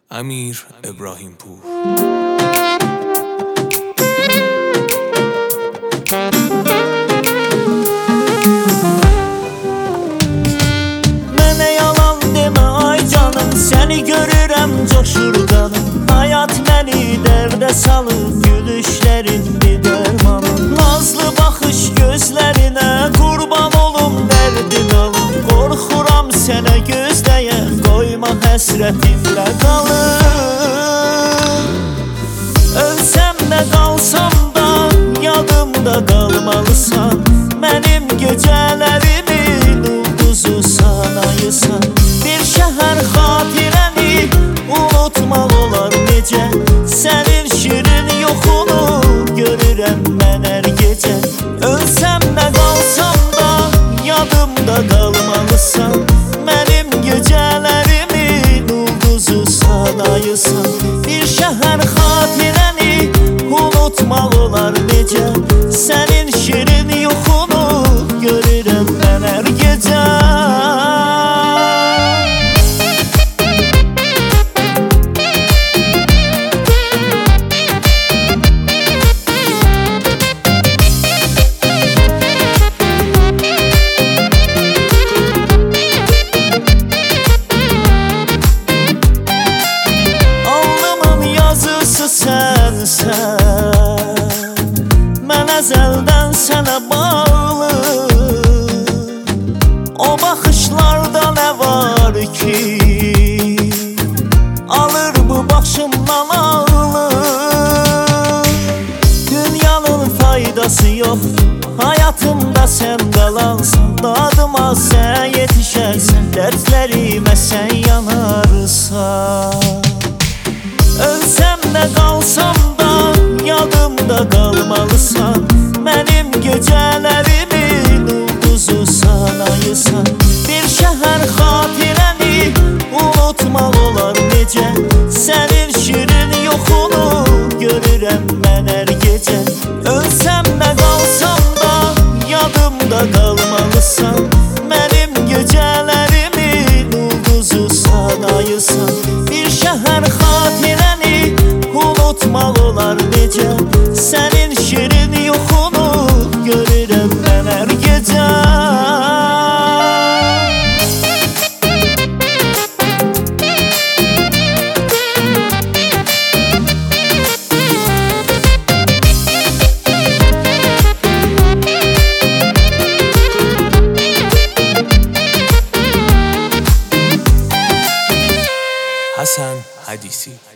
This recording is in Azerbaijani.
امیر ابراهیم پور. Mənə yalan demə ay canım, səni görürəm coşur qanım. Hayat məni dərdə salır, gülüşlərin bir dərmanım. Nazlı baxış gözlərinə qurban olum, dərdin alım. Qorxuram sənə gözləyə, qoyma həsrətimlə qalım. Ölsəm də qalsam da yadımda qalmalısan. Mənim gecələrimin ulduzusan, ayısan. Bir şəhər xatirəni unutmaq olar necə? Sənin şirin yoxunu görürəm mən hər gecə. Ölsəm də qalsam da yadımda qalmalısan. Mənim gecələrimin ulduzusan, ayısan. Bir şəhər xatirəni unutmaq olar necə? Sənin şirin yoxunu görürəm mən hər gecə. Mən əzəldən sənə bağlı. O baxışlarda nə var ki, alır bu başımdan ağlı. Dünyanın faydası yox, həyatımda sən qalansan. Dadıma sən yetişərsən, dərdlərimə sən yanarsan. Ölsəm də qalsam da yadımda qalmalısan. Mənim gecələrimin ulduzusan, ayısan. Bir şəhər xatirəni unutmaq olar necə? Sənin şirin yoxunu görürəm mən hər gecə. Ölsəm də qalsam da yadımda qalmalısan. Mənim gecələrimin ulduzusan, ayısan. Bir şəhər xatirəni unutmaq olar necə? Sənin şirin yoxunu görürəm mən hər gecə. حسن حدیثی.